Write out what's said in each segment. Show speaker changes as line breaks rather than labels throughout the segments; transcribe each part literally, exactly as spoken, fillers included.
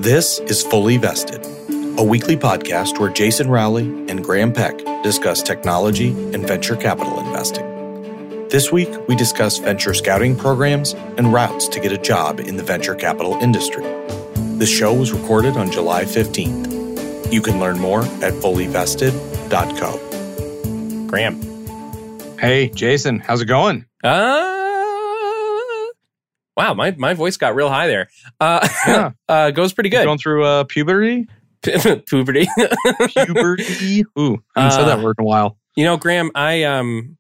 This is Fully Vested, a weekly podcast where Jason Rowley and Graham Peck discuss technology and venture capital investing. This week, we discuss venture scouting programs and routes to get a job in the venture capital industry. This show was recorded on July fifteenth. You can learn more at fully vested dot co.
Graham.
Hey, Jason, how's it going?
Uh, wow, my, my voice got real high there. Uh,
Yeah.
uh, goes pretty good.
Going through uh, puberty?
Puberty.
Puberty? Ooh, I haven't said that word in a while.
You know, Graham, I um,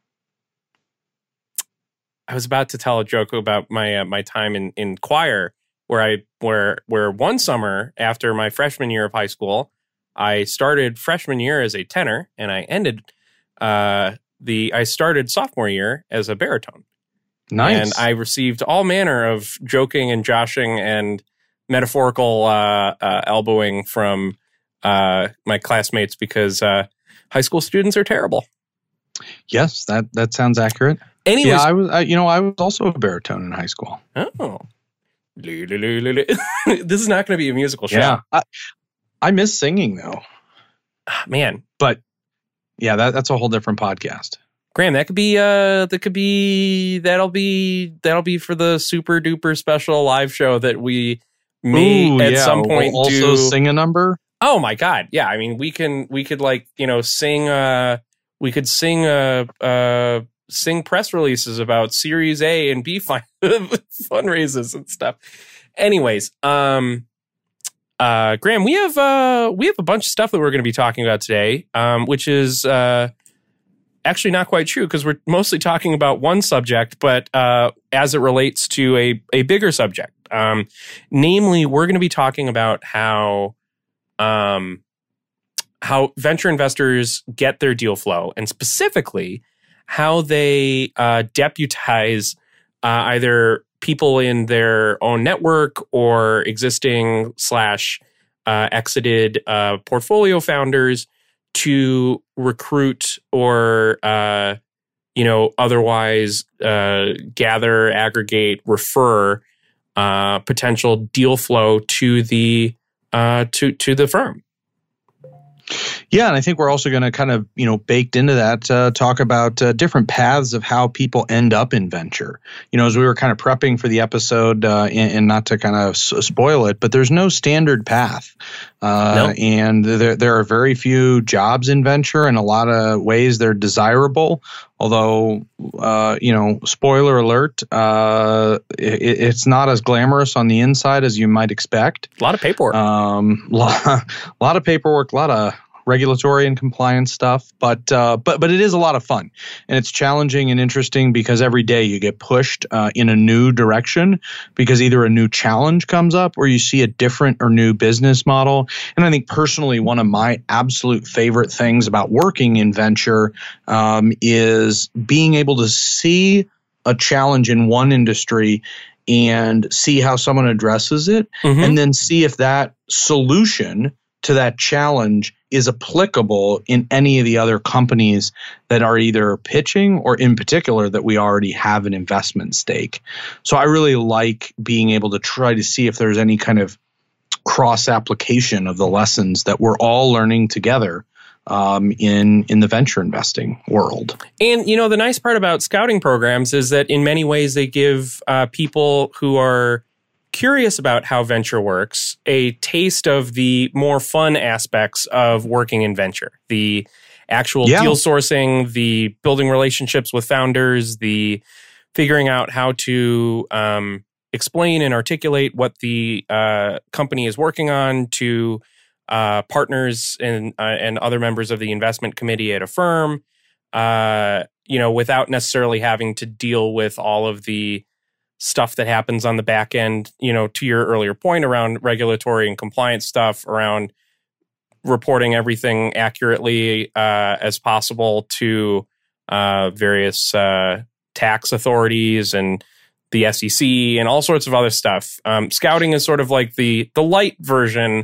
I was about to tell a joke about my uh, my time in, in choir, where I where where one summer after my freshman year of high school, I started freshman year as a tenor, and I ended uh, the I started sophomore year as a baritone.
Nice.
And I received all manner of joking and joshing and metaphorical uh, uh, elbowing from uh, my classmates because uh, high school students are terrible.
Yes, that, that sounds accurate.
Anyways,
Yeah, I was. I, you know, I was also a baritone in high school.
oh, this is not going to be a musical show.
Yeah, I, I miss singing though.
Ah, man.
But yeah, that, that's a whole different podcast.
Graham, that could be uh that could be that'll be that'll be for the super duper special live show that we may
Ooh,
at
yeah.
some point
we'll also
do.
sing a number.
Oh my god. Yeah, I mean we can we could like, you know, sing uh we could sing uh uh sing press releases about Series A and B fund- fundraisers and stuff. Anyways, um uh Graham, we have uh we have a bunch of stuff that we're going to be talking about today, um which is uh actually not quite true because we're mostly talking about one subject, but uh, as it relates to a, a bigger subject. Um, namely, we're going to be talking about how um, how venture investors get their deal flow, and specifically how they uh, deputize uh, either people in their own network or existing slash uh, exited uh, portfolio founders to recruit or, uh, you know, otherwise uh, gather, aggregate, refer uh, potential deal flow to the uh, to to the firm.
Yeah, and I think we're also going to kind of, you know, baked into that, uh, talk about uh, different paths of how people end up in venture. You know, as we were kind of prepping for the episode, uh, and, and not to kind of s- spoil it, but there's no standard path. Uh,
No.
And there, there are very few jobs in venture. In a lot of ways, they're desirable. Although, uh, you know, spoiler alert, uh, it, it's not as glamorous on the inside as you might expect.
A lot of paperwork.
Um, lot, a lot of paperwork, a lot of regulatory and compliance stuff, but uh, but but it is a lot of fun, and it's challenging and interesting because every day you get pushed uh, in a new direction because either a new challenge comes up or you see a different or new business model. And I think personally, one of my absolute favorite things about working in venture um, is being able to see a challenge in one industry and see how someone addresses it,
Mhm.
and then see if that solution to that challenge is applicable in any of the other companies that are either pitching or in particular that we already have an investment stake. So I really like being able to try to see if there's any kind of cross application of the lessons that we're all learning together um, in in the venture investing world.
And, you know, the nice part about scouting programs is that in many ways they give uh, people who are curious about how venture works a taste of the more fun aspects of working in venture. The actual
Yeah.
deal sourcing, the building relationships with founders, the figuring out how to um, explain and articulate what the uh, company is working on to uh, partners and uh, and other members of the investment committee at a firm, uh, you know, without necessarily having to deal with all of the stuff that happens on the back end, you know, to your earlier point around regulatory and compliance stuff, around reporting everything accurately uh, as possible to uh, various uh, tax authorities and the S E C and all sorts of other stuff. Um, scouting is sort of like the the light version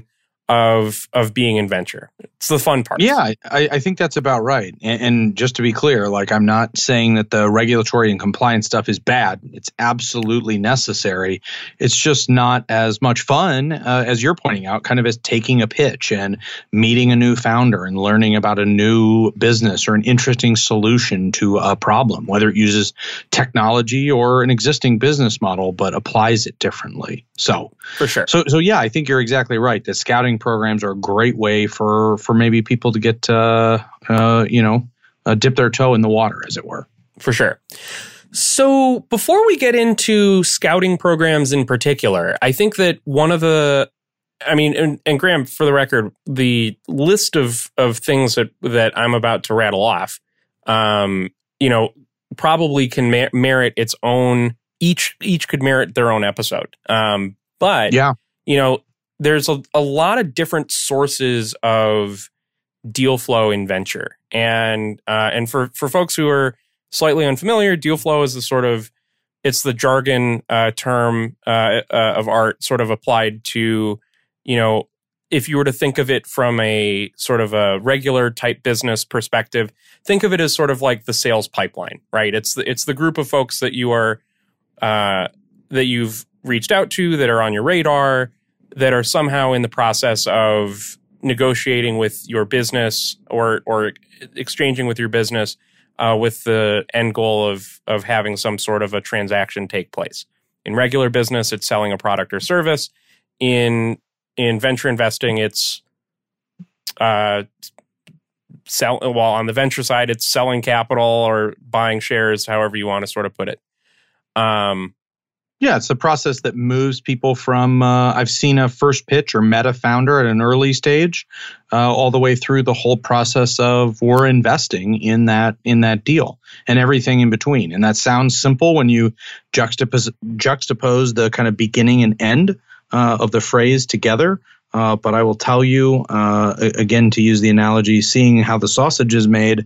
of of being in venture. It's the fun part.
Yeah, I, I think that's about right. And, and just to be clear, like I'm not saying that the regulatory and compliance stuff is bad. It's absolutely necessary. It's just not as much fun uh, as you're pointing out, kind of as taking a pitch and meeting a new founder and learning about a new business or an interesting solution to a problem, whether it uses technology or an existing business model, but applies it differently. So
for sure.
So so yeah, I think you're exactly right. The scouting programs are a great way for for maybe people to get uh, uh you know uh, dip their toe in the water, as it were.
For sure. So before we get into scouting programs in particular, I think that one of the, I mean, and, and Graham, for the record, the list of of things that that I'm about to rattle off, um, you know, probably can mer- merit its own. Each each could merit their own episode. Um, but
yeah,
you know, there's a, a lot of different sources of deal flow in venture, and uh, and for for folks who are slightly unfamiliar, deal flow is the sort of, it's the jargon uh, term uh, uh, of art, sort of applied to, you know, if you were to think of it from a sort of a regular type business perspective, think of it as sort of like the sales pipeline, right? It's the, it's the group of folks that you are uh, that you've reached out to, that are on your radar, that are somehow in the process of negotiating with your business or or exchanging with your business uh, with the end goal of of having some sort of a transaction take place. In regular business, it's selling a product or service. In in venture investing, it's uh, sell. Well, on the venture side, it's selling capital or buying shares, however you want to sort of put it. Um,
Yeah, it's the process that moves people from, uh, I've seen a first pitch or met a founder at an early stage, uh, all the way through the whole process of we're investing in that in that deal and everything in between. And that sounds simple when you juxtapose, juxtapose the kind of beginning and end uh, of the phrase together. Uh, but I will tell you, uh, again, to use the analogy, seeing how the sausage is made,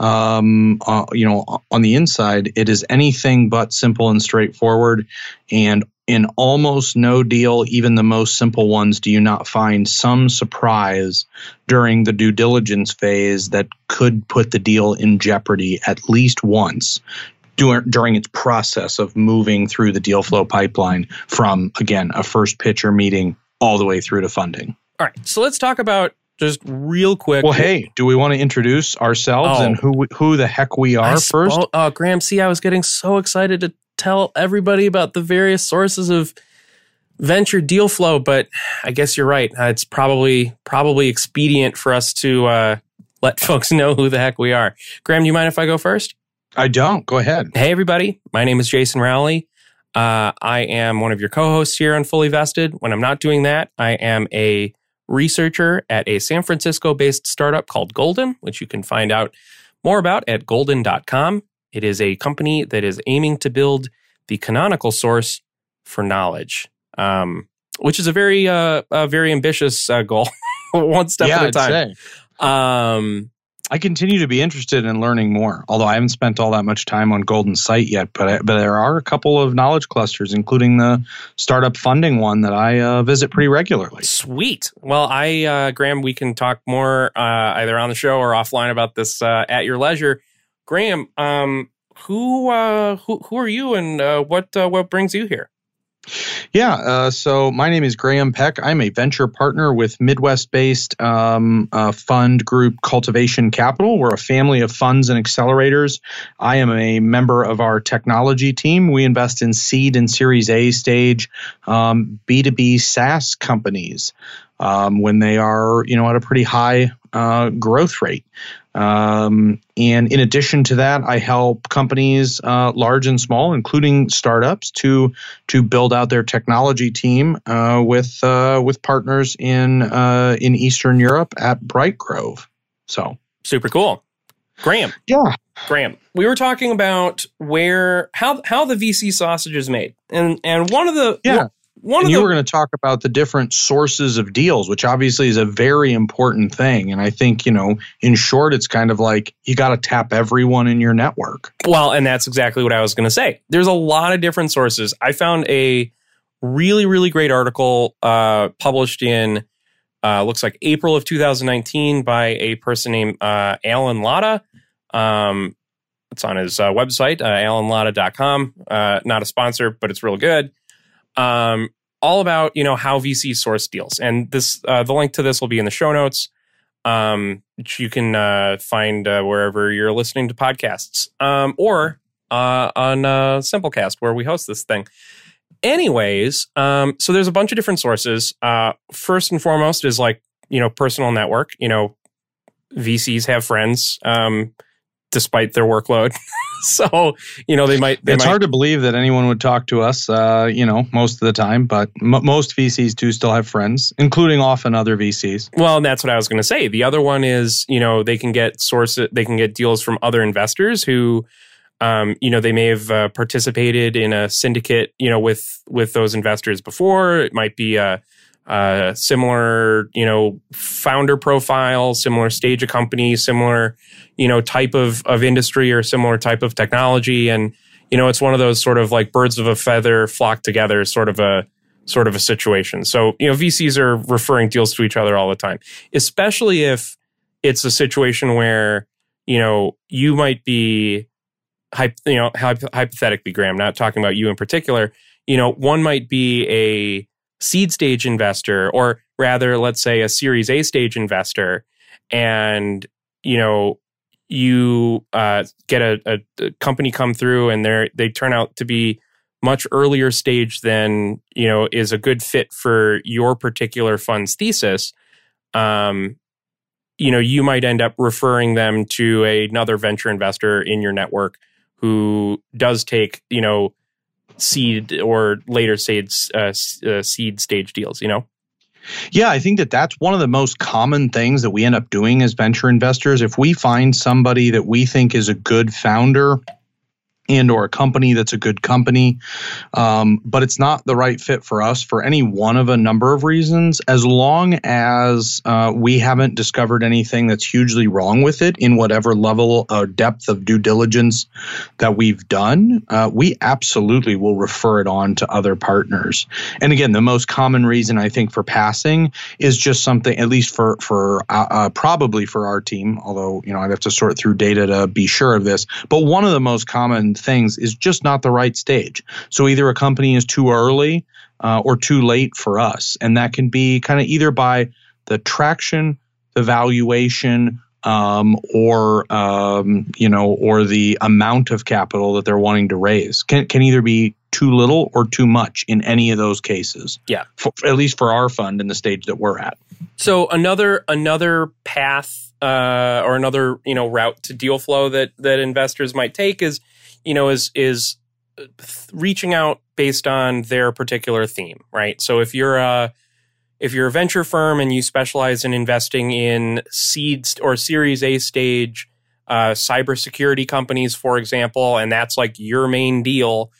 um, uh, you know, on the inside, it is anything but simple and straightforward. And in almost no deal, even the most simple ones, do you not find some surprise during the due diligence phase that could put the deal in jeopardy at least once during its process of moving through the deal flow pipeline from, again, a first pitch or meeting all the way through to funding.
All right, so let's talk about just real quick.
Well, hey, do we want to introduce ourselves
oh,
and who we, who the heck we are
I
first?
Spo- uh, Graham, see, I was getting so excited to tell everybody about the various sources of venture deal flow, but I guess you're right. Uh, it's probably probably expedient for us to uh, let folks know who the heck we are. Graham, do you mind if I go first?
I don't. Go ahead.
Hey, everybody. My name is Jason Rowley. Uh, I am one of your co-hosts here on Fully Vested. When I'm not doing that, I am a researcher at a San Francisco-based startup called Golden, which you can find out more about at golden dot com. It is a company that is aiming to build the canonical source for knowledge, um, which is a very, uh, a very ambitious uh, goal, one step
yeah,
at a time.
I'd say. Um, I continue to be interested in learning more, although I haven't spent all that much time on Golden's site yet. But I, but there are a couple of knowledge clusters, including the startup funding one that I uh, visit pretty regularly.
Sweet. Well, I, uh, Graham, we can talk more uh, either on the show or offline about this uh, at your leisure. Graham, um, who uh, who who are you, and uh, what uh, what brings you here?
Yeah, uh, so my name is Graham Peck. I'm a venture partner with Midwest-based um, uh, fund group Cultivation Capital. We're a family of funds and accelerators. I am a member of our technology team. We invest in seed and Series A stage um, B two B SaaS companies um, when they are, you know, at a pretty high uh, growth rate. Um, and in addition to that, I help companies, uh, large and small, including startups, to to build out their technology team uh, with uh, with partners in uh, in Eastern Europe at Brightgrove. So
super cool, Graham.
Yeah,
Graham. We were talking about where how how the V C sausage is made, and and one of the
yeah.
One
and
of
you
the,
were going to talk about the different sources of deals, which obviously is a very important thing. And I think, you know, in short, it's kind of like you got to tap everyone in your network.
Well, and that's exactly what I was going to say. There's a lot of different sources. I found a really, really great article uh, published in uh, looks like April of two thousand nineteen by a person named uh, Alan Latta. Um, it's on his uh, website, uh, alan latta dot com. Uh, not a sponsor, but it's real good. Um, all about, you know, how V Cs source deals. And this, uh, the link to this will be in the show notes, um, which you can uh, find uh, wherever you're listening to podcasts, um, or uh, on uh, Simplecast, where we host this thing. Anyways, um, so there's a bunch of different sources. Uh, first and foremost is like, you know, personal network. You know, V Cs have friends, um, despite their workload. So, you know, they might... They
it's
might,
hard to believe that anyone would talk to us, uh, you know, most of the time, but m- most V Cs do still have friends, including often other V Cs.
Well, and that's what I was going to say. The other one is, you know, they can get source, they can get deals from other investors who, um, you know, they may have uh, participated in a syndicate, you know, with with those investors before. It might be a, a similar, you know, founder profile, similar stage of company, similar, you know, type of, of industry or similar type of technology. And, you know, it's one of those sort of like birds of a feather flock together sort of a sort of a situation. So, you know, V Cs are referring deals to each other all the time, especially if it's a situation where, you know, you might be, you know, hypothetically, Graham, not talking about you in particular, you know, one might be a seed stage investor, or rather, let's say a Series A stage investor, and, you know, you uh, get a, a, a company come through and they they turn out to be much earlier stage than, you know, is a good fit for your particular fund's thesis. Um, you know, you might end up referring them to another venture investor in your network who does take, you know, seed or later stage uh, uh, seed stage deals, you know?
Yeah, I think that that's one of the most common things that we end up doing as venture investors. If we find somebody that we think is a good founder and or a company that's a good company, um, but it's not the right fit for us for any one of a number of reasons, as long as uh, we haven't discovered anything that's hugely wrong with it in whatever level or depth of due diligence that we've done, uh, we absolutely will refer it on to other partners. And again, the most common reason I think for passing is just something, at least for, for uh, uh, probably for our team, although, you know, I'd have to sort through data to be sure of this, but one of the most common things is just not the right stage. So either a company is too early uh, or too late for us. And that can be kind of either by the traction, the valuation, um, or, um, you know, or the amount of capital that they're wanting to raise. Can, can either be too little or too much in any of those cases.
Yeah.
For, at least for our fund in the stage that we're at.
So another another path uh, or another, you know, route to deal flow that that investors might take is, you know, is is reaching out based on their particular theme, right? So if you're a if you're a venture firm and you specialize in investing in seeds or Series A stage uh, cybersecurity companies, for example, and that's like your main deal,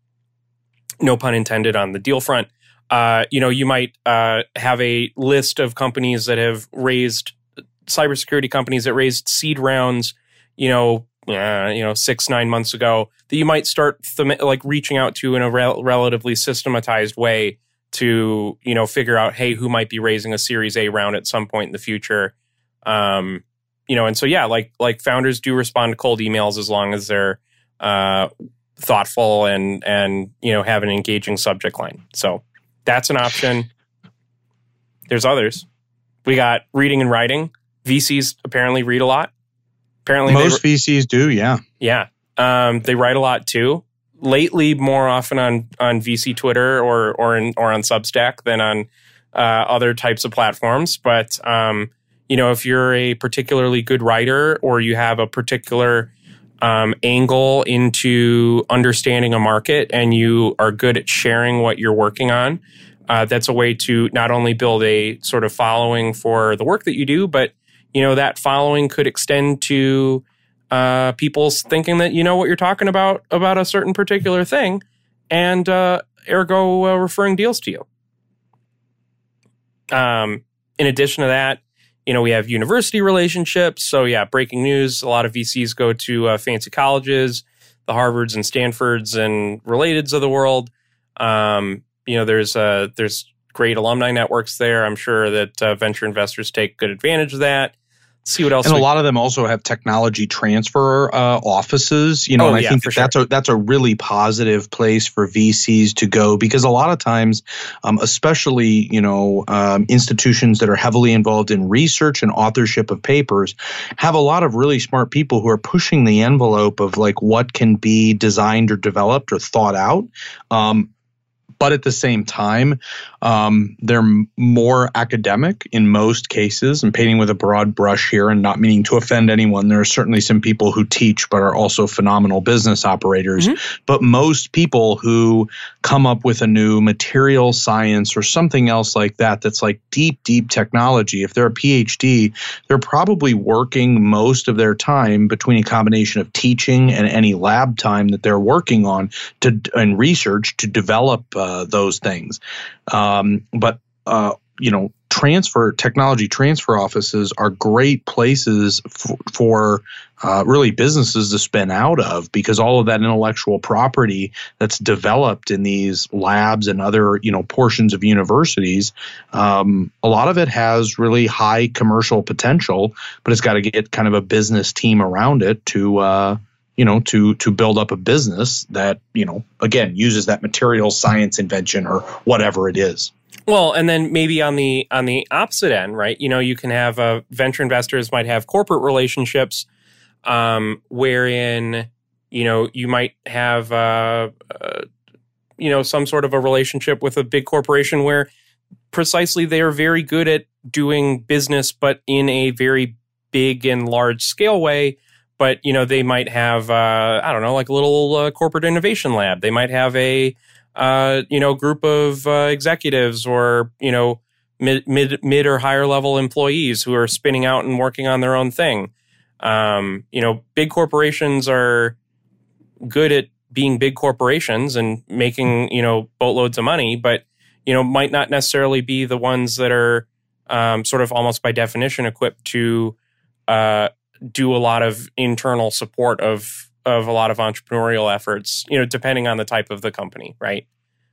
no pun intended on the deal front, uh, you know, you might uh, have a list of companies that have raised cybersecurity companies that raised seed rounds, you know, Uh, you know, six, nine months ago, that you might start them- like reaching out to in a rel- relatively systematized way to, you know, figure out, hey, who might be raising a Series A round at some point in the future. Um, you know, and so, yeah, like, like founders do respond to cold emails as long as they're uh, thoughtful and, and, you know, have an engaging subject line. So that's an option. There's others. We got reading and writing. V Cs apparently read a lot. Apparently,
most
they,
V Cs do, yeah,
yeah. Um, they write a lot too. Lately, more often on on V C Twitter or or in, or on Substack than on uh, other types of platforms. But um, you know, if you're a particularly good writer or you have a particular um, angle into understanding a market and you are good at sharing what you're working on, uh, that's a way to not only build a sort of following for the work that you do, but you know, that following could extend to uh, people's thinking that you know what you're talking about about a certain particular thing, and uh, ergo uh, referring deals to you. Um, in addition to that, you know, we have university relationships. So yeah, breaking news. A lot of V Cs go to uh, fancy colleges, the Harvards and Stanfords and relateds of the world. Um, you know, there's uh, there's great alumni networks there. I'm sure that uh, venture investors take good advantage of that. See what else.
And
we-
a lot of them also have technology transfer uh, offices, you know,
Oh,
and I
yeah,
think
for
that
sure.
that's a that's a really positive place for V Cs to go, because a lot of times, um, especially, you know, um, institutions that are heavily involved in research and authorship of papers have a lot of really smart people who are pushing the envelope of like what can be designed or developed or thought out. Um, But at the same time, um, they're m- more academic in most cases. I'm painting with a broad brush here and not meaning to offend anyone. There are certainly some people who teach but are also phenomenal business operators.
Mm-hmm.
But most people who come up with a new material science or something else like that, that's like deep, deep technology, if they're a PhD, they're probably working most of their time between a combination of teaching and any lab time that they're working on to and research to develop uh, those things. Um, but, uh, you know, transfer technology transfer offices are great places f- for uh, really businesses to spin out of, because all of that intellectual property that's developed in these labs and other, you know, portions of universities, um, a lot of it has really high commercial potential, but it's got to get kind of a business team around it to, uh, you know, to to build up a business that, you know, again, uses that material science invention or whatever it is.
Well, and then maybe on the on the opposite end, right? You know, you can have uh, venture investors might have corporate relationships, um, wherein you know you might have uh, uh, you know some sort of a relationship with a big corporation where precisely they are very good at doing business, but in a very big and large scale way. But, you know, they might have, uh, I don't know, like a little uh, corporate innovation lab. They might have a, uh, you know, group of uh, executives or, you know, mid, mid, mid or higher level employees who are spinning out and working on their own thing. Um, you know, big corporations are good at being big corporations and making, you know, boatloads of money, but, you know, might not necessarily be the ones that are um, sort of almost by definition equipped to, uh, do a lot of internal support of of a lot of entrepreneurial efforts, you know, depending on the type of the company, right?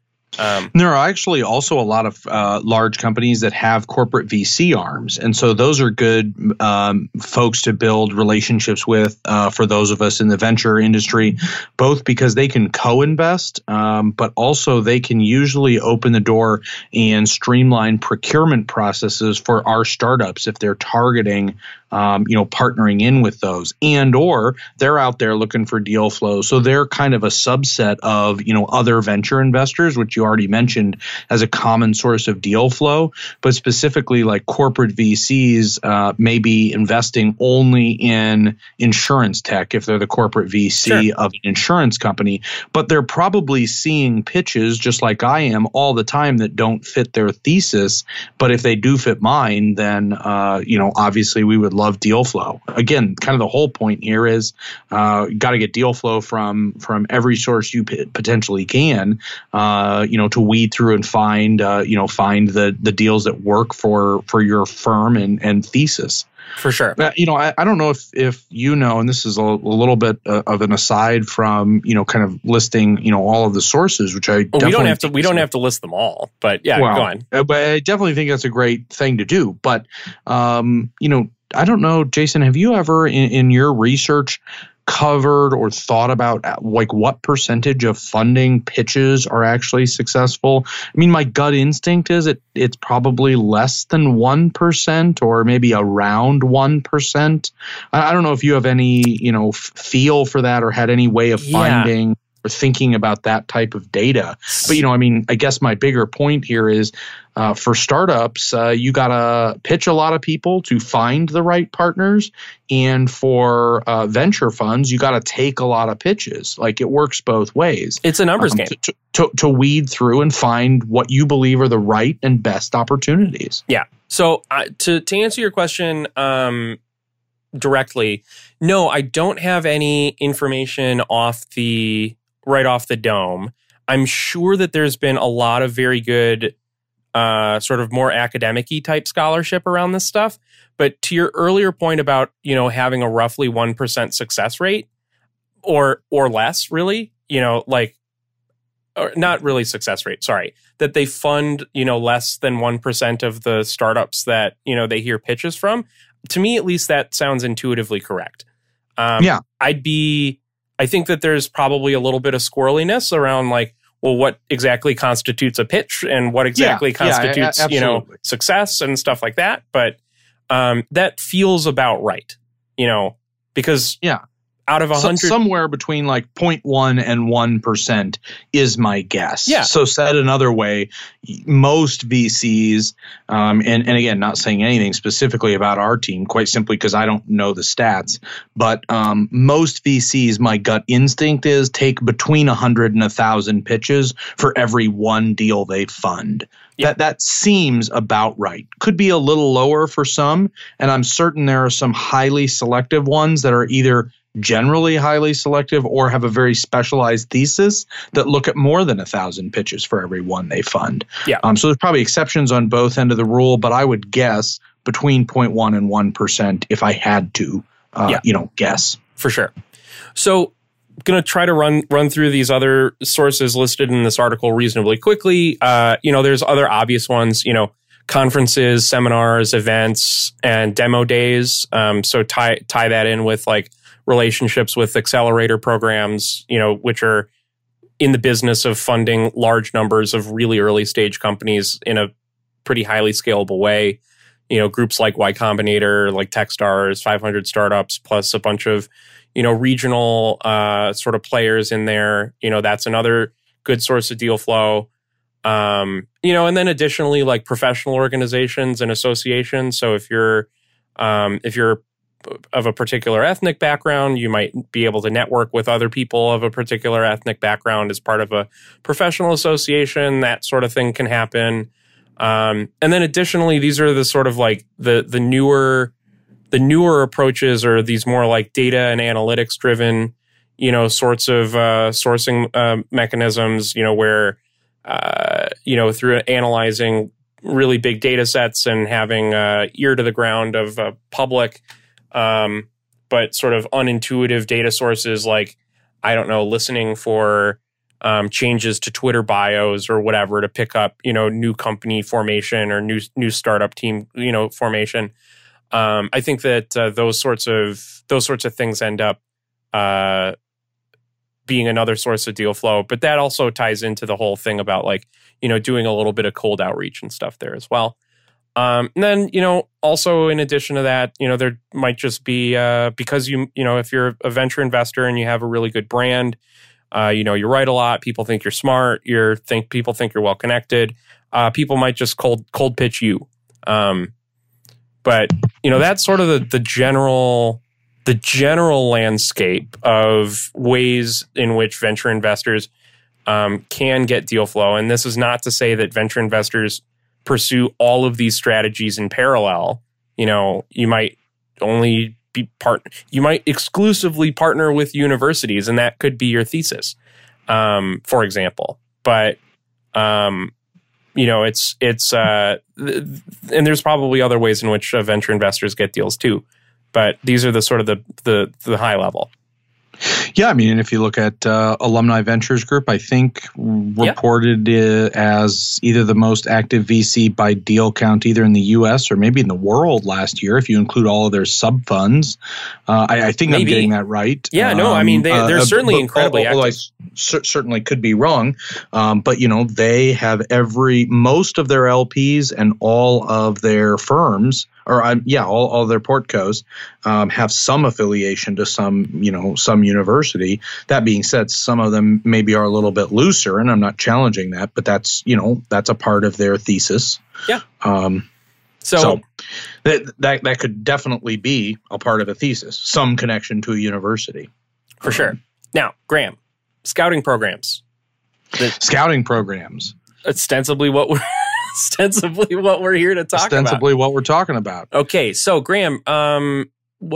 Um,
there are actually also a lot of uh, large companies that have corporate V C arms. And so those are good um, folks to build relationships with uh, for those of us in the venture industry, both because they can co-invest, um, but also they can usually open the door and streamline procurement processes for our startups if they're targeting Um, you know, partnering in with those, and or they're out there looking for deal flow. So they're kind of a subset of, you know, other venture investors, which you already mentioned as a common source of deal flow. But specifically, like corporate V Cs uh, may be investing only in insurance tech if they're the corporate V C
Sure.
of an insurance company. But they're probably seeing pitches just like I am all the time that don't fit their thesis. But if they do fit mine, then, uh, you know, obviously we would love Love deal flow. Again, kind of the whole point here is uh, got to get deal flow from from every source you p- potentially can, uh, you know, to weed through and find, uh, you know, find the the deals that work for for your firm and and thesis.
for sure.
But, you know, I, I don't know if if you know, and this is a, a little bit uh, of an aside from, you know, kind of listing, you know, all of the sources, which I
Well, we don't
definitely
have to.
think
We
is
don't
a-
have to list them all, but yeah,
well,
go on.
uh, But I definitely think that's a great thing to do. But, um, you know, I don't know, Jason, have you ever in, in your research covered or thought about uh, like what percentage of funding pitches are actually successful? I mean, my gut instinct is it it's probably less than one percent or maybe around one percent. I, I don't know if you have any, you know, f- feel for that or had any way of
Yeah.
finding or thinking about that type of data. But, you know, I mean, I guess my bigger point here is uh, for startups, uh, you got to pitch a lot of people to find the right partners. And for uh, venture funds, you got to take a lot of pitches. Like it works both ways.
It's a numbers
um,
game.
To, to, to weed through and find what you believe are the right and best opportunities.
Yeah. So uh, to to answer your question um, directly, no, I don't have any information off the right off the dome. I'm sure that there's been a lot of very good, uh, sort of more academic-y type scholarship around this stuff. But to your earlier point about, you know, having a roughly one percent success rate or or less, really, you know, like or not really success rate, sorry, that they fund, you know, less than one percent of the startups that, you know, they hear pitches from. To me, at least, that sounds intuitively correct. Um,
yeah.
I'd be, I think that there's probably a little bit of squirreliness around like, well, what exactly constitutes a pitch and what exactly
yeah,
constitutes,
yeah,
you know, success and stuff like that. But um, that feels about right, you know, because
yeah.
out of a hundred,
so, somewhere between like zero point one and one percent is my guess.
Yeah.
So said another way, most V Cs, um, and, and again, not saying anything specifically about our team, quite simply because I don't know the stats, but um, most V Cs, my gut instinct is take between one hundred and one thousand pitches for every one deal they fund. Yeah. That that seems about right. Could be a little lower for some, and I'm certain there are some highly selective ones that are either generally highly selective or have a very specialized thesis that look at more than a thousand pitches for every one they fund.
Yeah.
Um, so there's probably exceptions on both end of the rule, but I would guess between zero point one and one percent if I had to, uh, yeah. you know, guess.
For sure. So I'm going to try to run run through these other sources listed in this article reasonably quickly. Uh, you know, there's other obvious ones, you know, conferences, seminars, events, and demo days. Um, so tie tie that in with like relationships with accelerator programs, you know, which are in the business of funding large numbers of really early stage companies in a pretty highly scalable way. You know, groups like Y Combinator, like Techstars, five hundred Startups, plus a bunch of, you know, regional uh, sort of players in there. You know, that's another good source of deal flow. Um, you know, and then additionally, like professional organizations and associations. So if you're um, if you're of a particular ethnic background, you might be able to network with other people of a particular ethnic background as part of a professional association. That sort of thing can happen. Um, and then additionally, these are the sort of like the the newer the newer approaches, or these more like data and analytics driven, you know, sorts of uh, sourcing uh, mechanisms, you know, where uh, you know, through analyzing really big data sets and having uh, ear to the ground of uh, public Um, but sort of unintuitive data sources like, I don't know, listening for um, changes to Twitter bios or whatever to pick up, you know, new company formation or new new startup team, you know, formation. Um, I think that uh, those sorts of those sorts of things end up uh, being another source of deal flow. But that also ties into the whole thing about like, you know, doing a little bit of cold outreach and stuff there as well. Um, and then, you know, also in addition to that, you know, there might just be, uh, because you, you know, if you're a venture investor and you have a really good brand, uh, you know, you write a lot, people think you're smart, you're think people think you're well connected, uh, people might just cold, cold pitch you. Um, but, you know, that's sort of the, the general, the general landscape of ways in which venture investors, um, can get deal flow. And this is not to say that venture investors pursue all of these strategies in parallel. You know, you might only be part, you might exclusively partner with universities, and that could be your thesis, um, for example. But, um, you know, it's, it's, uh, th- and there's probably other ways in which uh, venture investors get deals too. But these are the sort of the, the, the high level.
Yeah, I mean, and if you look at uh, Alumni Ventures Group, I think reported
yeah.
as either the most active V C by deal count, either in the U S or maybe in the world last year, if you include all of their sub funds. Uh, I, I think maybe. I'm getting that right.
Yeah,
um,
no, I mean, they, they're uh, certainly
but,
incredibly
although
active.
I c- certainly could be wrong, um, but you know, they have every most of their L Ps and all of their firms. Or um, yeah, all, all their portcos um, have some affiliation to some, you know, some university. That being said, some of them maybe are a little bit looser, and I'm not challenging that, but that's, you know, that's a part of their thesis.
Yeah.
Um,
so
so that, that that could definitely be a part of a thesis, some connection to a university.
For um, sure. Now, Graham, scouting programs.
The, scouting programs.
Ostensibly what we're ostensibly what we're here to talk
ostensibly
about.
Ostensibly what we're talking about.
Okay, so Graham, um,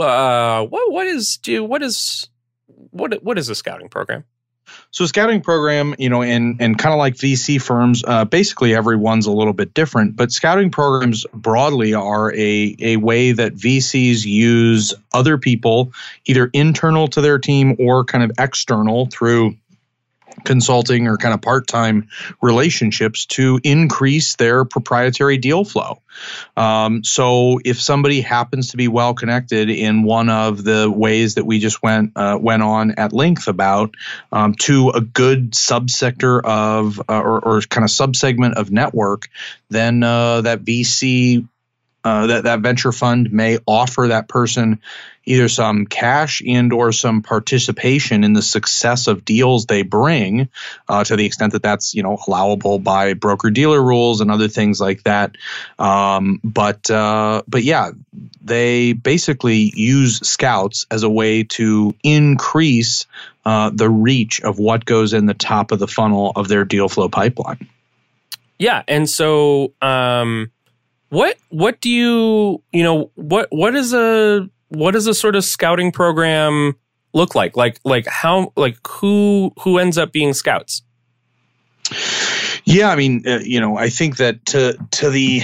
uh, what what is do what is what what is a scouting program?
So a scouting program, you know, and and kind of like V C firms, uh, basically everyone's a little bit different. But scouting programs broadly are a a way that V Cs use other people, either internal to their team or kind of external through consulting or kind of part-time relationships to increase their proprietary deal flow. Um, so if somebody happens to be well connected in one of the ways that we just went uh, went on at length about um, to a good subsector of uh, or, or kind of subsegment of network, then uh, that V C uh, that that venture fund may offer that person either some cash and or some participation in the success of deals they bring, uh, to the extent that that's, you know, allowable by broker dealer rules and other things like that. Um, but uh, but yeah, they basically use scouts as a way to increase uh, the reach of what goes in the top of the funnel of their deal flow pipeline.
Yeah, and so um, what what do you you know what what is a What does a sort of scouting program look like? Like, like how, like who, who ends up being scouts?
Yeah, I mean, uh, you know, I think that to to the,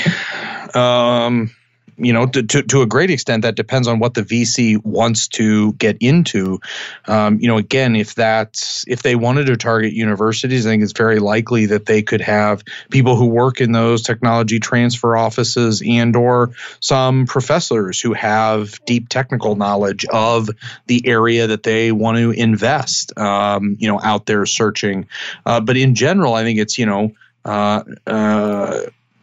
um, you know, to, to to a great extent, that depends on what the V C wants to get into. Um, you know, again, if that's if they wanted to target universities, I think it's very likely that they could have people who work in those technology transfer offices and or some professors who have deep technical knowledge of the area that they want to invest. Um, you know, out there searching. Uh, but in general, I think it's you know. Uh, uh,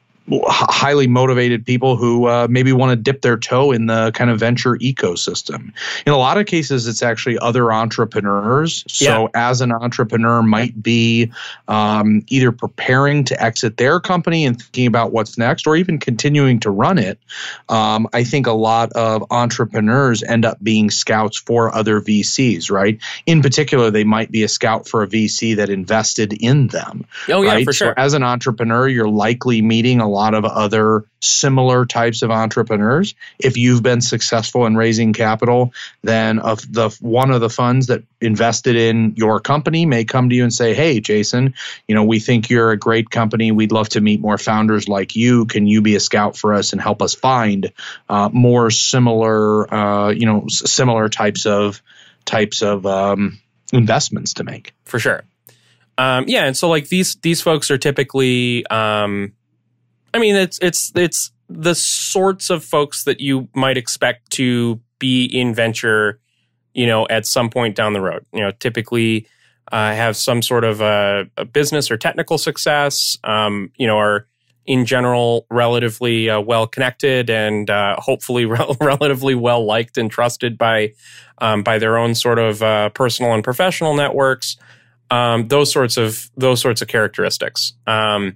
highly motivated people who uh, maybe want to dip their toe in the kind of venture ecosystem. In a lot of cases, it's actually other entrepreneurs. So yeah. As an entrepreneur might be um, either preparing to exit their company and thinking about what's next, or even continuing to run it. Um, I think a lot of entrepreneurs end up being scouts for other V Cs, right? In particular, they might be a scout for a V C that invested in them.
Oh, yeah,
right?
for sure.
So as an entrepreneur, you're likely meeting a lot of other similar types of entrepreneurs. If you've been successful in raising capital, then of the one of the funds that invested in your company may come to you and say, "Hey, Jason, you know, we think you're a great company. We'd love to meet more founders like you. Can you be a scout for us and help us find uh, more similar, uh, you know, s- similar types of types of um, investments to make?"
For sure. Um, yeah, and so like these these folks are typically. Um, I mean, it's it's it's the sorts of folks that you might expect to be in venture, you know, at some point down the road. You know, typically uh, have some sort of a, a business or technical success. Um, you know, are in general relatively uh, well connected and uh, hopefully re- relatively well liked and trusted by um, by their own sort of uh, personal and professional networks. Um, those sorts of those sorts of characteristics. Um,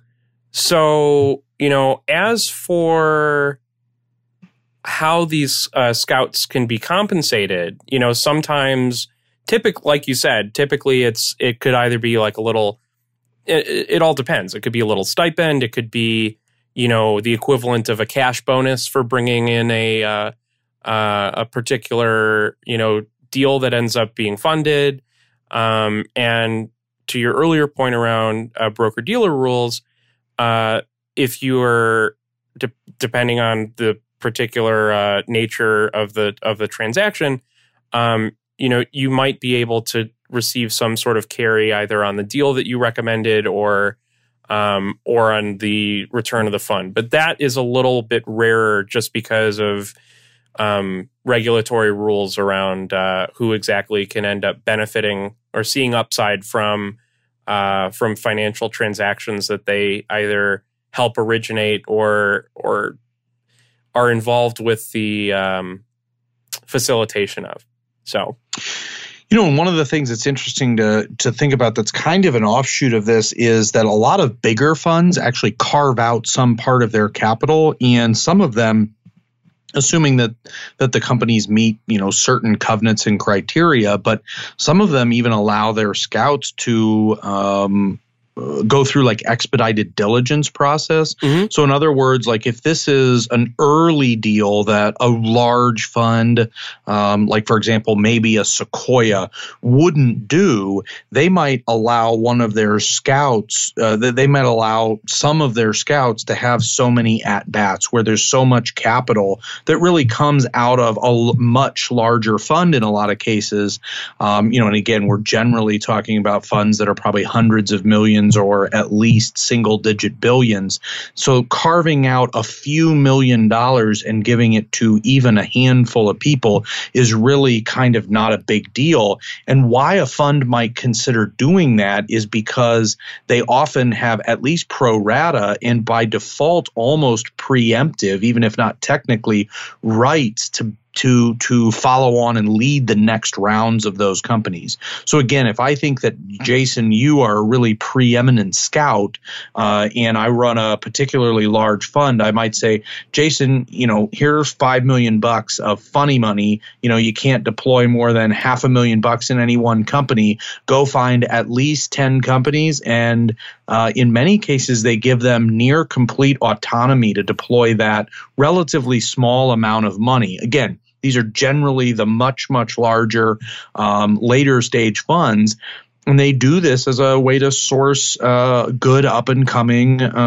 So, you know, as for how these uh, scouts can be compensated, you know, sometimes, typic, like you said, typically it's it could either be like a little, it, it all depends. It could be a little stipend. It could be, you know, the equivalent of a cash bonus for bringing in a uh, uh, a particular, you know, deal that ends up being funded. Um, and to your earlier point around uh, broker-dealer rules, Uh, if you are, de- depending on the particular uh, nature of the of the transaction, um, you know, you might be able to receive some sort of carry either on the deal that you recommended or um, or on the return of the fund. But that is a little bit rarer, just because of um, regulatory rules around uh, who exactly can end up benefiting or seeing upside from. Uh, from financial transactions that they either help originate or or are involved with the um, facilitation of. So,
you know, one of the things that's interesting to to think about that's kind of an offshoot of this is that a lot of bigger funds actually carve out some part of their capital, and some of them, assuming that that the companies meet, you know, certain covenants and criteria, but some of them even allow their scouts to um, go through like expedited diligence process. Mm-hmm. So in other words, like if this is an early deal that a large fund, um, like for example, maybe a Sequoia wouldn't do, they might allow one of their scouts, uh, they might allow some of their scouts to have so many at-bats where there's so much capital that really comes out of a much larger fund in a lot of cases. Um, you know, and again, we're generally talking about funds that are probably hundreds of millions or at least single-digit billions. So carving out a few million dollars and giving it to even a handful of people is really kind of not a big deal. And why a fund might consider doing that is because they often have at least pro rata and by default almost preemptive, even if not technically, rights to to to follow on and lead the next rounds of those companies. So again, if I think that, Jason, you are a really preeminent scout uh, and I run a particularly large fund, I might say, Jason, you know, here's five million bucks of funny money. You know, you can't deploy more than half a million bucks in any one company. Go find at least ten companies. And uh, in many cases, they give them near complete autonomy to deploy that relatively small amount of money. Again, these are generally the much, much larger, um, later stage funds. And they do this as a way to source uh, good up and coming uh,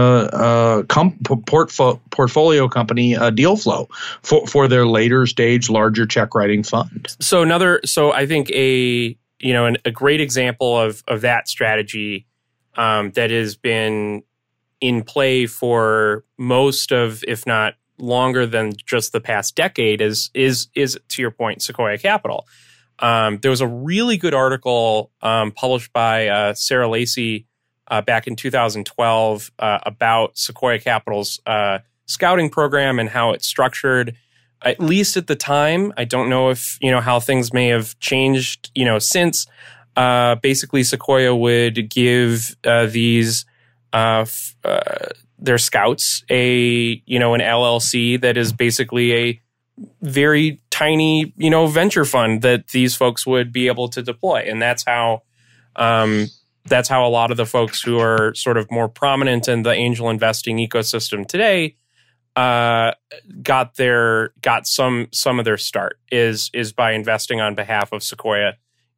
uh, com- portfo- portfolio company uh, deal flow for, for their later stage, larger check writing fund.
So another, so I think a you know an, a great example of of that strategy um, that has been in play for most of, if not longer than just the past decade, is is is to your point, Sequoia Capital. Um, there was a really good article um, published by uh, Sarah Lacey uh, back in two thousand twelve uh, about Sequoia Capital's uh, scouting program and how it's structured. At least at the time, I don't know if you know how things may have changed. You know, since uh, basically Sequoia would give uh, these uh, f- uh, their scouts a you know an L L C that is basically a very tiny, you know, venture fund that these folks would be able to deploy. And that's how, um, that's how a lot of the folks who are sort of more prominent in the angel investing ecosystem today, uh, got their, got some, some of their start is, is by investing on behalf of Sequoia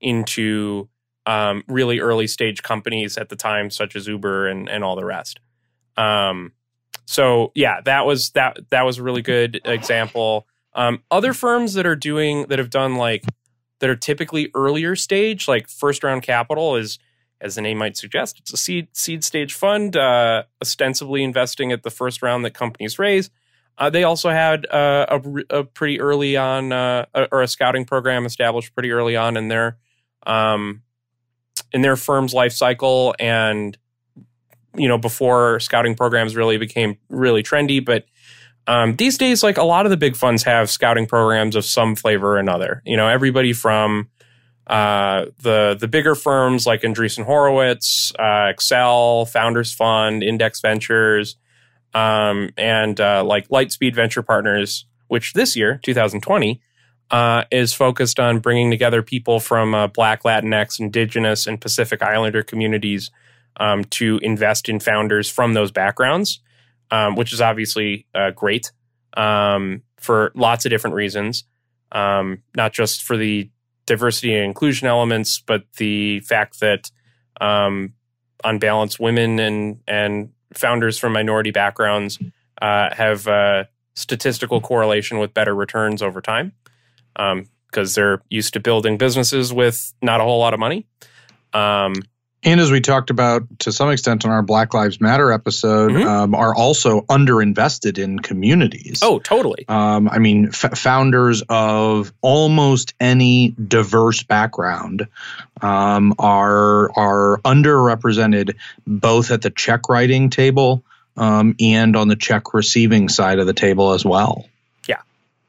into, um, really early stage companies at the time, such as Uber and, and all the rest. Um, so yeah, that was, that, that was a really good example. Um, other firms that are doing that have done like that are typically earlier stage, like first round capital, is, as the name might suggest, it's a seed seed stage fund, uh, ostensibly investing at the first round that companies raise. Uh, they also had uh, a, a pretty early on, uh, or a scouting program established pretty early on in their um, in their firm's life cycle, and you know before scouting programs really became really trendy, but. Um, these days, like a lot of the big funds have scouting programs of some flavor or another. You know, everybody from uh, the the bigger firms like Andreessen Horowitz, uh, Excel, Founders Fund, Index Ventures, um, and uh, like Lightspeed Venture Partners, which this year, twenty twenty, uh, is focused on bringing together people from uh, Black, Latinx, Indigenous, and Pacific Islander communities um, to invest in founders from those backgrounds. Um, which is obviously uh, great um, for lots of different reasons, um, not just for the diversity and inclusion elements, but the fact that, um, on balance, women and and founders from minority backgrounds uh, have uh, statistical correlation with better returns over time because um, they're used to building businesses with not a whole lot of money. Um,
And as we talked about to some extent on our Black Lives Matter episode, mm-hmm. um, are also underinvested in communities.
Oh, totally.
Um, I mean, f- founders of almost any diverse background um, are are underrepresented both at the check writing table um, and on the check receiving side of the table as well.
Yeah.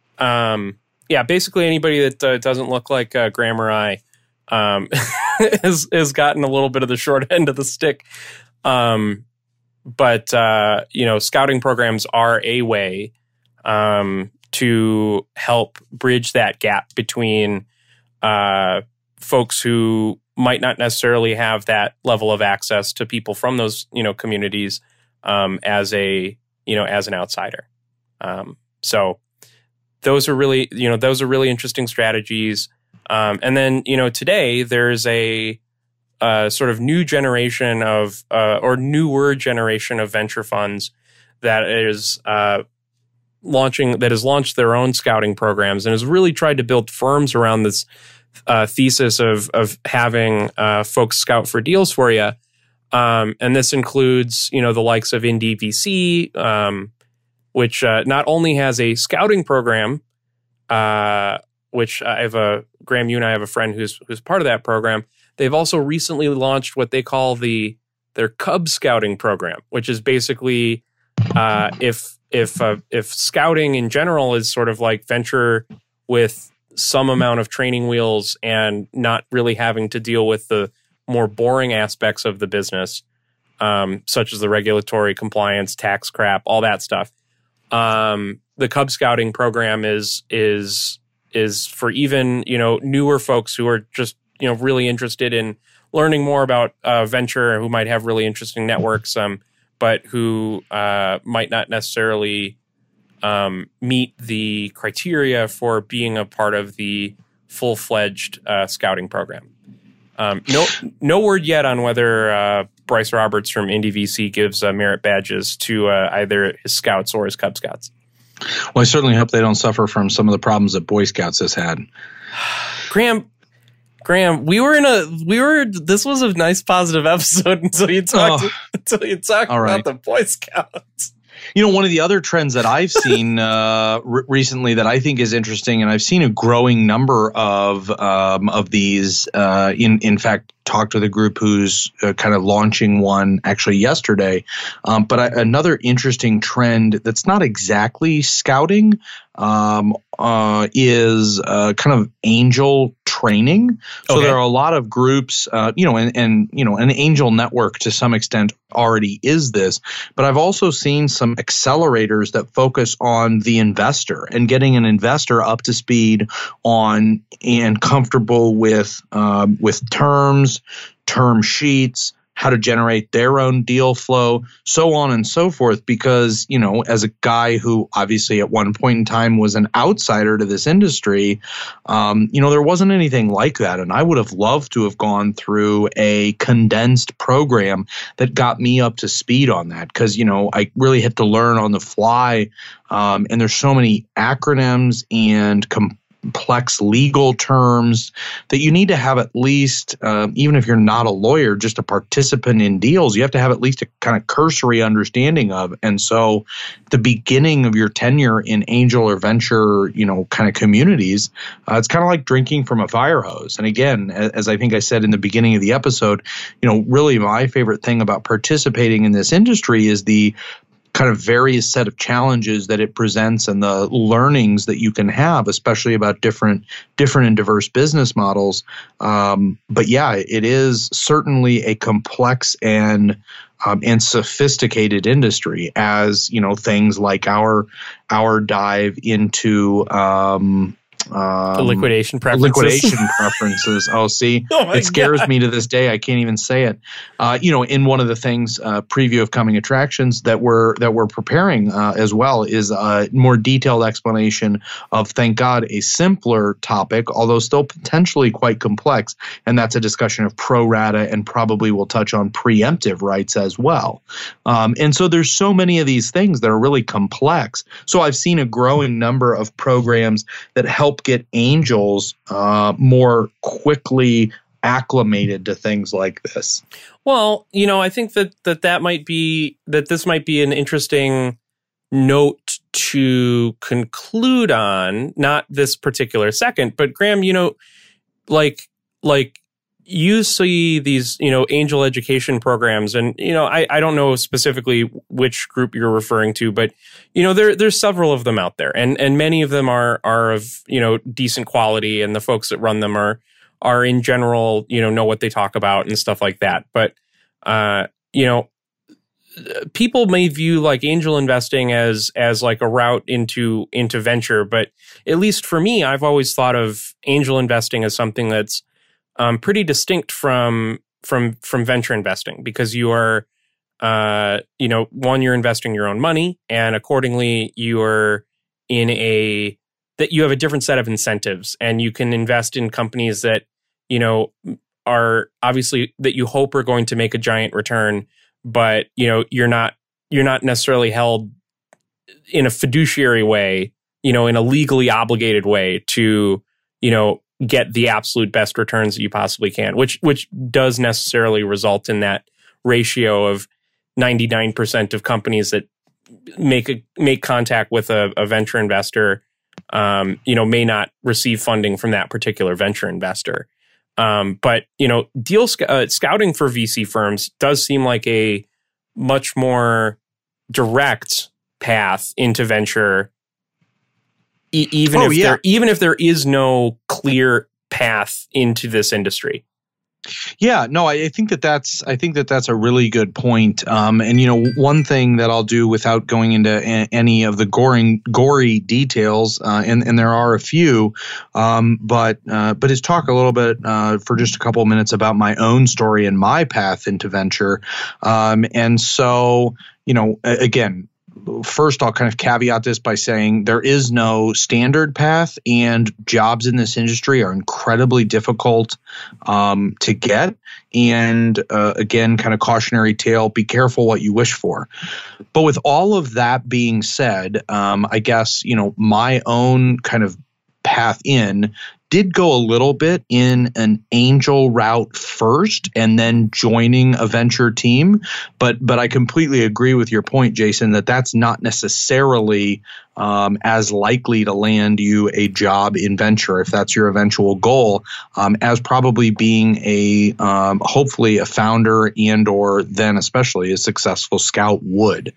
Um, yeah, basically anybody that uh, doesn't look like uh, Graham or I um, has, has gotten a little bit of the short end of the stick. Um, but, uh, you know, scouting programs are a way um, to help bridge that gap between uh, folks who might not necessarily have that level of access to people from those, you know, communities um, as a, you know, as an outsider. Um, so those are really, you know, those are really interesting strategies. Um, and then, you know, today there's a uh, sort of new generation of, uh, or newer generation of venture funds that is uh, launching, that has launched their own scouting programs and has really tried to build firms around this uh, thesis of of having uh, folks scout for deals for you. Um, and this includes, you know, the likes of Indie V C, um, which uh, not only has a scouting program, uh, which I have a, Graham, you and I have a friend who's who's part of that program. They've also recently launched what they call the their Cub Scouting program, which is basically uh, if if uh, if scouting in general is sort of like venture with some amount of training wheels and not really having to deal with the more boring aspects of the business, um, such as the regulatory compliance, tax crap, all that stuff. Um, the Cub Scouting program is is is for even, you know, newer folks who are just, you know, really interested in learning more about uh, venture, who might have really interesting networks, um, but who uh, might not necessarily um, meet the criteria for being a part of the full-fledged uh, scouting program. Um, no, no word yet on whether uh, Bryce Roberts from Indie V C gives uh, merit badges to uh, either his scouts or his Cub Scouts.
Well, I certainly hope they don't suffer from some of the problems that Boy Scouts has had.
Graham, Graham, we were in a we were. This was a nice positive episode until you talked oh, until you talked about right. the Boy Scouts.
You know, one of the other trends that I've seen uh, re- recently that I think is interesting, and I've seen a growing number of um, of these. Uh, in in fact, talked with a group who's uh, kind of launching one actually yesterday. Um, but I, another interesting trend that's not exactly scouting um, uh, is uh, kind of angel training. So okay. there are a lot of groups, uh, you know, and, and you know, an angel network to some extent already is this. But I've also seen some accelerators that focus on the investor and getting an investor up to speed on and comfortable with um, with terms, term sheets, how to generate their own deal flow, so on and so forth. Because, you know, as a guy who obviously at one point in time was an outsider to this industry, um, you know, there wasn't anything like that. And I would have loved to have gone through a condensed program that got me up to speed on that. Because, you know, I really had to learn on the fly. Um, and there's so many acronyms and com- complex legal terms that you need to have at least, uh, even if you're not a lawyer, just a participant in deals, you have to have at least a kind of cursory understanding of. And so the beginning of your tenure in angel or venture, you know, kind of communities, uh, it's kind of like drinking from a fire hose. And again, as, as I think I said in the beginning of the episode, you know, really my favorite thing about participating in this industry is the kind of various set of challenges that it presents and the learnings that you can have, especially about different different and diverse business models. Um, but yeah, it is certainly a complex and um, and sophisticated industry, as you know, things like our our dive into um, Um,
the liquidation preferences.
Liquidation preferences. Oh, see,
oh
it scares
God.
me to this day. I can't even say it. Uh, you know, in one of the things, uh, preview of coming attractions that we're that we're preparing uh, as well is a more detailed explanation of, thank God, a simpler topic, although still potentially quite complex, and that's a discussion of pro rata, and probably we'll touch on preemptive rights as well. Um, and so there's so many of these things that are really complex. So I've seen a growing number of programs that help get angels uh, more quickly acclimated to things like this.
Well, you know, I think that, that that might be, that this might be an interesting note to conclude on, not this particular second, but Graham, you know, like, like you see these, you know, angel education programs, and, you know, I, I don't know specifically which group you're referring to, but, you know, there there's several of them out there, and and many of them are are of, you know, decent quality, and the folks that run them are are in general, you know, know what they talk about and stuff like that. But, uh, you know, people may view like angel investing as as like a route into into venture, but at least for me, I've always thought of angel investing as something that's um, pretty distinct from from from venture investing, because you are, uh, you know, one, you're investing your own money, and accordingly, you are in a that you have a different set of incentives, and you can invest in companies that, you know, are obviously that you hope are going to make a giant return, but you know, you're not you're not necessarily held in a fiduciary way, you know, in a legally obligated way to, you know, get the absolute best returns that you possibly can, which which does necessarily result in that ratio of ninety-nine percent of companies that make a make contact with a, a venture investor, um, you know, may not receive funding from that particular venture investor. Um, but, you know, deal sc- uh, scouting for V C firms does seem like a much more direct path into venture, e- even
oh,
if
yeah.
there even if there is no clear path into this industry.
Yeah, no, I think that that's I think that that's a really good point. Um, and you know, one thing that I'll do without going into a, any of the gory gory details, uh, and and there are a few, um, but uh, but is talk a little bit uh, for just a couple of minutes about my own story and my path into venture. Um, and so, you know, again, first, I'll kind of caveat this by saying there is no standard path, and jobs in this industry are incredibly difficult um, to get. And uh, again, kind of cautionary tale, be careful what you wish for. But with all of that being said, um, I guess, you know, my own kind of path in did go a little bit in an angel route first and then joining a venture team. But but I completely agree with your point, Jason, that that's not necessarily um, as likely to land you a job in venture, if that's your eventual goal, um, as probably being a um, hopefully a founder and or then especially a successful scout would.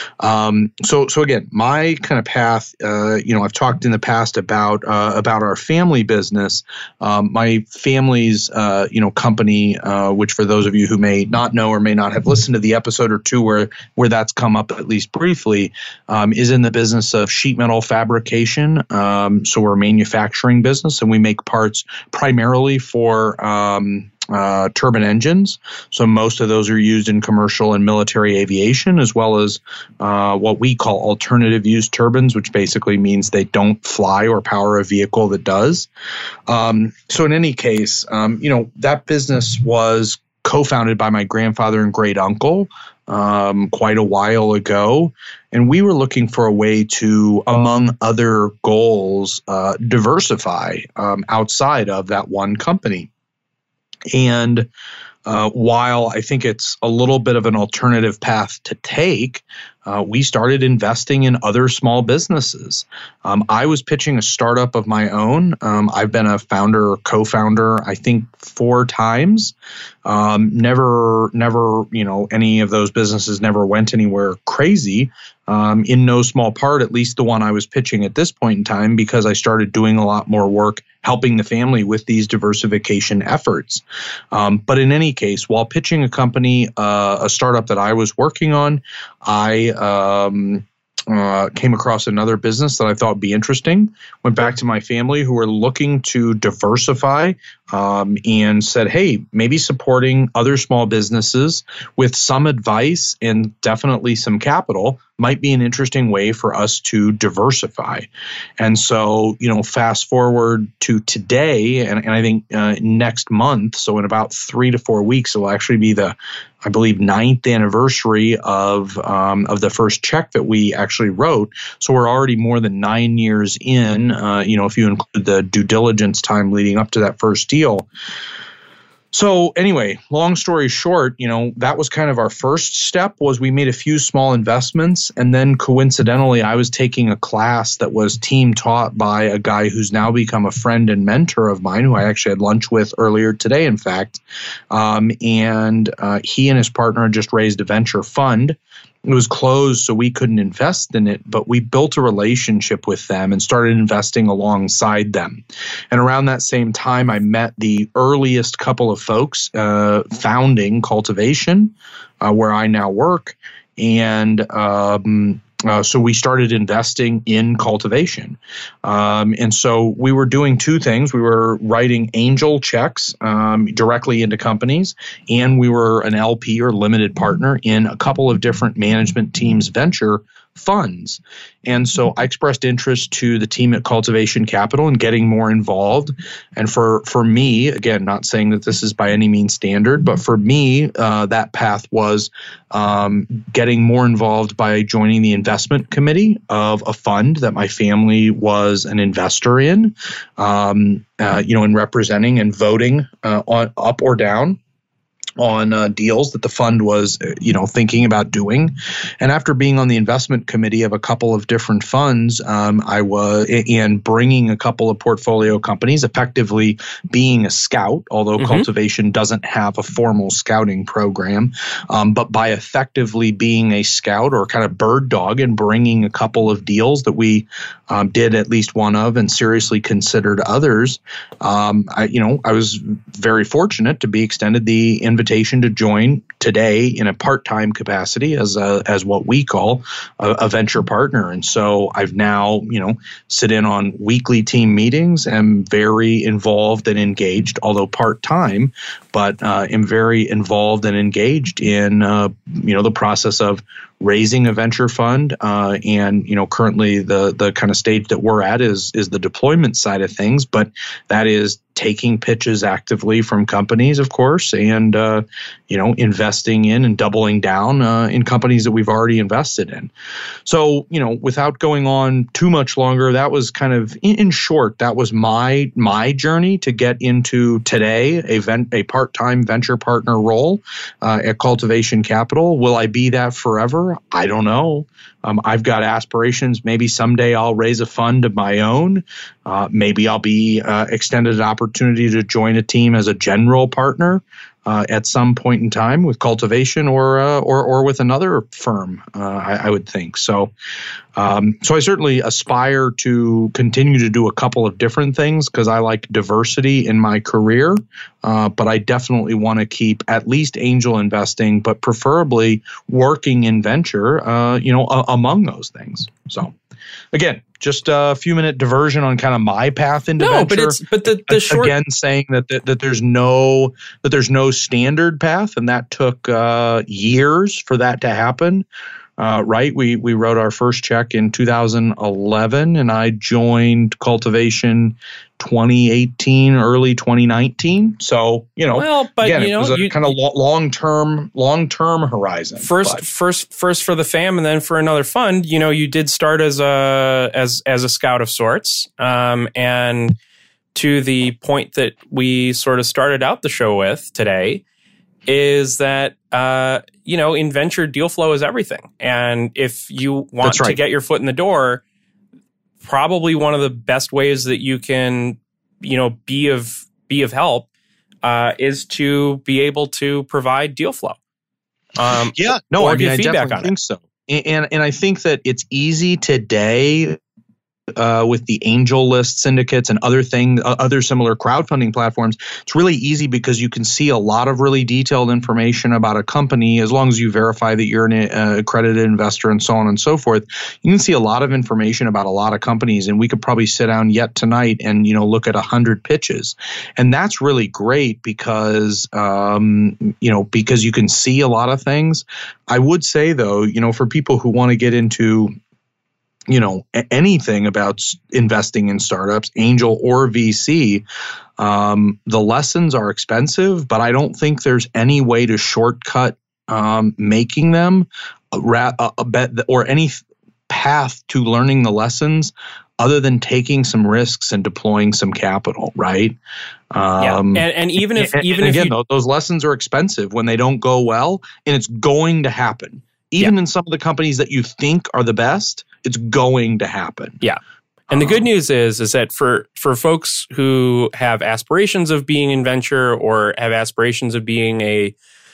Um, so so again, my kind of path, uh, you know, I've talked in the past about uh, about our family business. Um, my family's uh, you know company, uh, which for those of you who may not know or may not have listened to the episode or two where where that's come up at least briefly, um, is in the business of sheet metal fabrication. Um, so we're a manufacturing business, and we make parts primarily for um, uh, turbine engines. So most of those are used in commercial and military aviation, as well as uh, what we call alternative use turbines, which basically means they don't fly or power a vehicle that does. Um, so in any case, um, you know, that business was co-founded by my grandfather and great uncle um, quite a while ago. And we were looking for a way to, among other goals, uh, diversify um, outside of that one company. And uh, while I think it's a little bit of an alternative path to take, uh, we started investing in other small businesses. Um, I was pitching a startup of my own. Um, I've been a founder or co-founder, I think, four times. Um, never, never, you know, any of those businesses never went anywhere crazy. Um, in no small part, at least the one I was pitching at this point in time, because I started doing a lot more work helping the family with these diversification efforts. Um, but in any case, while pitching a company, uh, a startup that I was working on, I um, uh, came across another business that I thought would be interesting. Went back to my family who were looking to diversify um, and said, hey, maybe supporting other small businesses with some advice and definitely some capital might be an interesting way for us to diversify. And so, you know, fast forward to today, and, and I think uh, next month, so in about three to four weeks, it will actually be the, I believe, ninth anniversary of um, of the first check that we actually wrote. So we're already more than nine years in, uh, you know, if you include the due diligence time leading up to that first deal. So anyway, long story short, you know, that was kind of our first step. Was we made a few small investments, and then coincidentally, I was taking a class that was team taught by a guy who's now become a friend and mentor of mine, who I actually had lunch with earlier today, in fact. Um, and uh, he and his partner just raised a venture fund. It was closed, so we couldn't invest in it, but we built a relationship with them and started investing alongside them. And around that same time, I met the earliest couple of folks uh, founding Cultivation, uh, where I now work. And um, Uh, so we started investing in cultivation. Um, and so we were doing two things. We were writing angel checks um, directly into companies, and we were an L P or limited partner in a couple of different management teams' venture funds. And so I expressed interest to the team at Cultivation Capital in getting more involved. And for, for me, again, not saying that this is by any means standard, but for me, uh, that path was um, getting more involved by joining the investment committee of a fund that my family was an investor in, um, uh, you know, in representing and voting uh, on up or down on uh, deals that the fund was, you know, thinking about doing. And after being on the investment committee of a couple of different funds, um, I was and bringing a couple of portfolio companies, effectively being a scout, although mm-hmm. Cultivation doesn't have a formal scouting program. Um, but by effectively being a scout or kind of bird dog and bringing a couple of deals that we um, did at least one of and seriously considered others, um, I, you know, I was very fortunate to be extended the invitation to join today in a part-time capacity as a, as what we call a, a venture partner. And so I've now, you know, sit in on weekly team meetings, am very involved and engaged, although part-time, but uh, am very involved and engaged in, uh, you know, the process of raising a venture fund, uh, and you know, currently the the kind of stage that we're at is is the deployment side of things. But that is taking pitches actively from companies, of course, and uh, you know, investing in and doubling down uh, in companies that we've already invested in. So you know, without going on too much longer, that was kind of in, in short, that was my my journey to get into today a vent, a part-time venture partner role uh, at Cultivation Capital. Will I be that forever? I don't know. Um, I've got aspirations. Maybe someday I'll raise a fund of my own. Uh, maybe I'll be uh, extended an opportunity to join a team as a general partner uh, at some point in time with Cultivation or uh, or or with another firm. Uh, I, I would think so. Um, so I certainly aspire to continue to do a couple of different things because I like diversity in my career. Uh, but I definitely want to keep at least angel investing, but preferably working in venture, uh, you know, a- among those things. So again, just a few minute diversion on kind of my path into
no,
venture.
but it's but the, the short
again saying that, that that there's no that there's no standard path, and that took uh, years for that to happen. Uh, right, we we wrote our first check in two thousand eleven, and I joined Cultivation twenty eighteen, early twenty nineteen. So you know,
well, but
again,
you know,
it was a
you,
kind of long term, long term horizon.
First,
but.
first, first for the fam, and then for another fund. You know, you did start as a as as a scout of sorts, um, and to the point that we sort of started out the show with today is that uh, you know, in venture, deal flow is everything, and if you want
right.
to get your foot in the door, probably one of the best ways that you can, you know, be of be of help uh, is to be able to provide deal flow. Um,
yeah, no,
or
I mean,
give
I
feedback
definitely
on
think
it.
so, and and I think that it's easy today. Uh, with the angel list syndicates and other thing, uh, other similar crowdfunding platforms, it's really easy because you can see a lot of really detailed information about a company as long as you verify that you're an uh, accredited investor and so on and so forth. You can see a lot of information about a lot of companies, and we could probably sit down yet tonight and you know look at a hundred pitches, and that's really great because um, you know because you can see a lot of things. I would say though, you know, for people who want to get into you know, anything about investing in startups, angel or V C, um, the lessons are expensive, but I don't think there's any way to shortcut um, making them a, a, a bet or any path to learning the lessons other than taking some risks and deploying some capital, right?
Um, yeah, and, and even if
and,
even
and
if
again,
you,
those lessons are expensive when they don't go well, and it's going to happen. Even yeah. in some of the companies that you think are the best, it's going to happen.
Yeah. And the good news is, is that for, for folks who have aspirations of being in venture or have aspirations of being a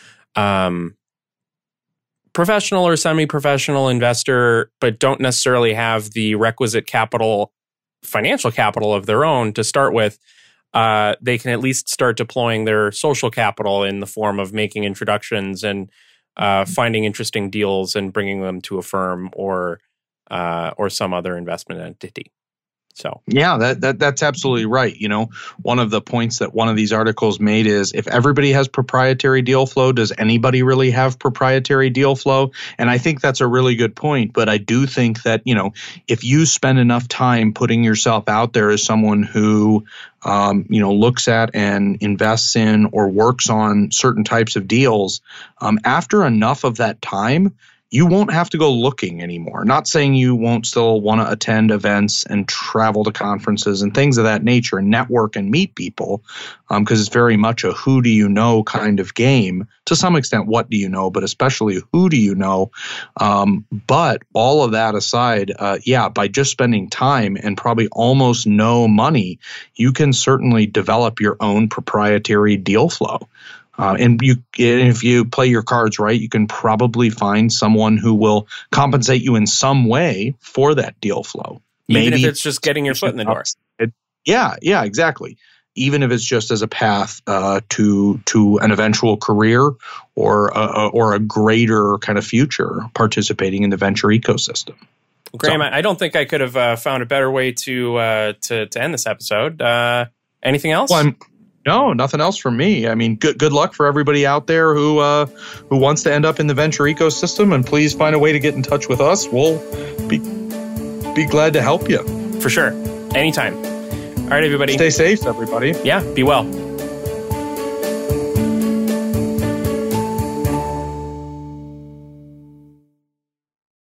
um, professional or semi-professional investor, but don't necessarily have the requisite capital, financial capital of their own to start with, uh, they can at least start deploying their social capital in the form of making introductions and uh, finding interesting deals and bringing them to a firm or uh, or some other investment entity. So
yeah, that, that that's absolutely right. You know, one of the points that one of these articles made is if everybody has proprietary deal flow, does anybody really have proprietary deal flow? And I think that's a really good point. But I do think that, you know, if you spend enough time putting yourself out there as someone who, um, you know, looks at and invests in or works on certain types of deals, um, after enough of that time, you won't have to go looking anymore. Not saying you won't still want to attend events and travel to conferences and things of that nature and network and meet people, um, because it's very much a who do you know kind of game. To some extent, what do you know, but especially who do you know? Um, but all of that aside, uh, yeah, by just spending time and probably almost no money, you can certainly develop your own proprietary deal flow. Uh, and you, if you play your cards right, you can probably find someone who will compensate you in some way for that deal flow.
Even
Maybe
if it's just getting your foot in the door.
It, yeah, yeah, exactly. Even if it's just as a path uh, to to an eventual career or a, or a greater kind of future participating in the venture ecosystem.
Graham,
So-
I don't think I could have uh, found a better way to uh, to to end this episode. Uh, anything else?
Well, I'm, No, nothing else from me. I mean, good good luck for everybody out there who uh, who wants to end up in the venture ecosystem, and please find a way to get in touch with us. We'll be be glad to help you.
For sure. Anytime. All right, everybody.
Stay safe, everybody.
Yeah, be well.